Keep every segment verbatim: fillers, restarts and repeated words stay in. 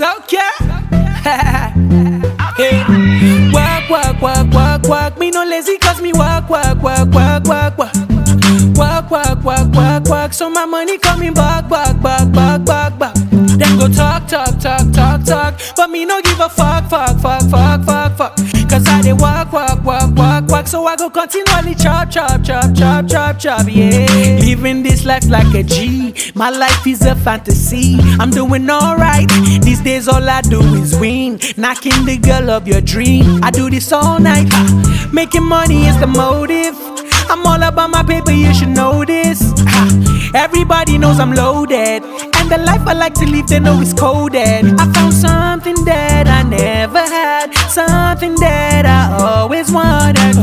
okay. Hey. Work, work, work, work, work. Me no lazy cause me work, work, work, work, work, work. Work, work, work, work, work. So my money coming back, back, back, back, back, back. Then go talk, talk, talk, talk, talk. But me no give a fuck, fuck, fuck, fuck, fuck, fuck. Cause I dey work, work, work, work, work. So I go continually chop, chop, chop, chop, chop, chop, yeah. Living this life like a G. My life is a fantasy. I'm doing alright. These days all I do is win. Knocking the girl of your dream. I do this all night. Ha. Making money is the motive. I'm all about my paper, you should know this. Ha. Everybody knows I'm loaded. And the life I like to live, they know it's coded. I found something that I never had. Something that I always wanted.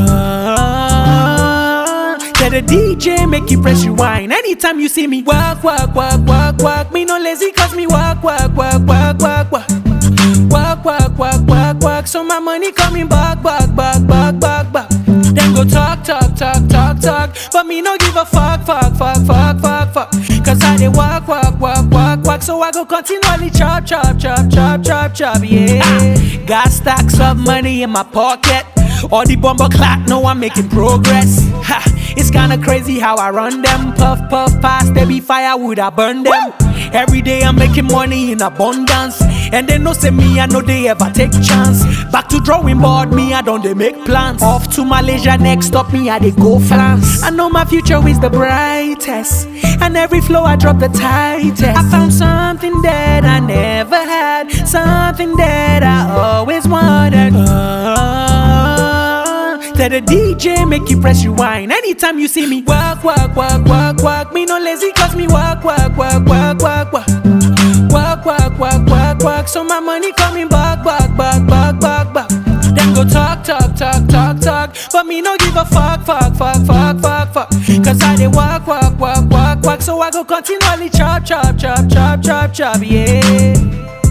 uh, That a D J make you press rewind. Anytime you see me work, work, work, work, work. Me no lazy cause me work, work, work, work, work, work. Work, work, work, work, work. So my money coming back, back, back, back, back, back. Then go talk, talk, talk, talk, talk. But me no give a fuck, fuck, fuck, fuck, fuck, fuck. Cause I dey walk, walk, walk, walk, walk. So I go continually chop, chop, chop, chop, chop, chop, yeah. Ah. Got stacks of money in my pocket. All the bomber clock know I'm making progress. Ha. It's kinda crazy how I run them. Puff, puff, pass, there be firewood, I burn them. Woo! Every day I'm making money in abundance. And they know say me, I know they ever take chance. Back to drawing board, me, I don't they make plans. Off to Malaysia, next stop me, I they go France. I know my future is the brightest. And every flow I drop the tightest. I found something that I never had. Something that I always wanted. uh, That a D J make you press rewind. Anytime you see me work, work, work, work, work. Me no lazy cause me work, work, work, work, work, work. Work, work, work, work, work. So my money coming back, back, back, back, back, back. Then go talk, talk, talk, talk, talk. But me no give a fuck, fuck, fuck, fuck, fuck, fuck. Cause I dey walk, walk, walk, walk, walk. So I go continually chop, chop, chop, chop, chop, chop, yeah.